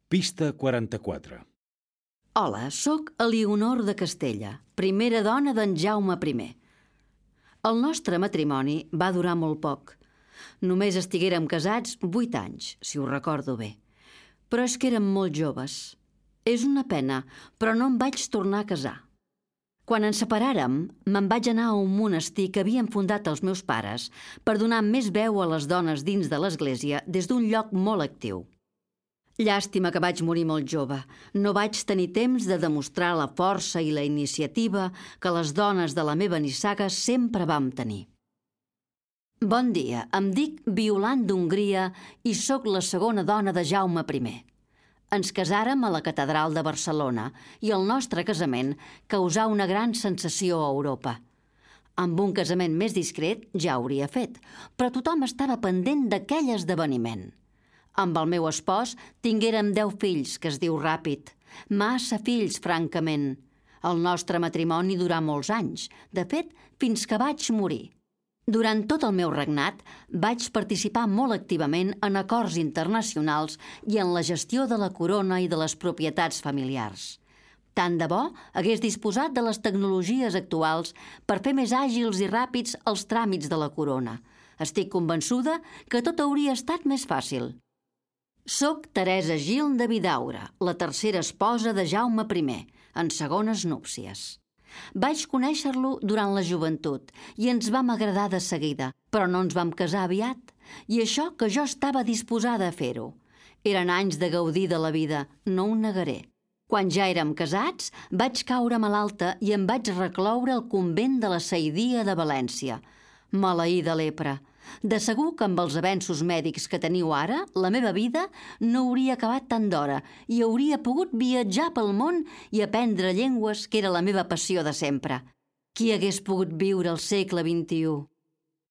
Pista 44. Hola, sóc Elionor de Castella, primera dona d'en Jaume I. El nostre matrimoni va durar molt poc. Només estiguérem casats 8 anys, si ho recordo bé. Però és que érem molt joves. És una pena, però no em vaig tornar a casar. Quan ens separàrem, me'n vaig anar a un monestir que havien fundat els meus pares per donar més veu a les dones dins de l'església des d'un lloc molt actiu. Llàstima que vaig morir molt jove. No vaig tenir temps de demostrar la força i la iniciativa que les dones de la meva nissaga sempre vam tenir. Bon dia, em dic Violant d'Hongria i sóc la segona dona de Jaume I. Ens casàrem a la Catedral de Barcelona i el nostre casament causà una gran sensació a Europa. Amb un casament més discret ja hauria fet, però tothom estava pendent d'aquell esdeveniment. Amb el meu espòs tinguérem 10 fills, que es diu ràpid. Massa fills, francament. El nostre matrimoni durà molts anys, de fet, fins que vaig morir. Durant tot el meu regnat vaig participar molt activament en acords internacionals i en la gestió de la corona i de les propietats familiars. Tant de bo hagués disposat de les tecnologies actuals per fer més àgils i ràpids els tràmits de la corona. Estic convençuda que tot hauria estat més fàcil. Soc Teresa Gil de Vidaura, la tercera esposa de Jaume I, en segones núpcies. Vaig conèixer-lo durant la joventut i ens vam agradar de seguida, però no ens vam casar aviat, i això que jo estava disposada a fer-ho. Eren anys de gaudir de la vida, no ho negaré. Quan ja érem casats, vaig caure malalta i em vaig recloure al convent de la Saidia de València. Maleïda de lepra. De segur que amb els avenços mèdics que teniu ara, la meva vida no hauria acabat tant d'hora i hauria pogut viatjar pel món i aprendre llengües, que era la meva passió de sempre. Qui hagués pogut viure al segle XXI?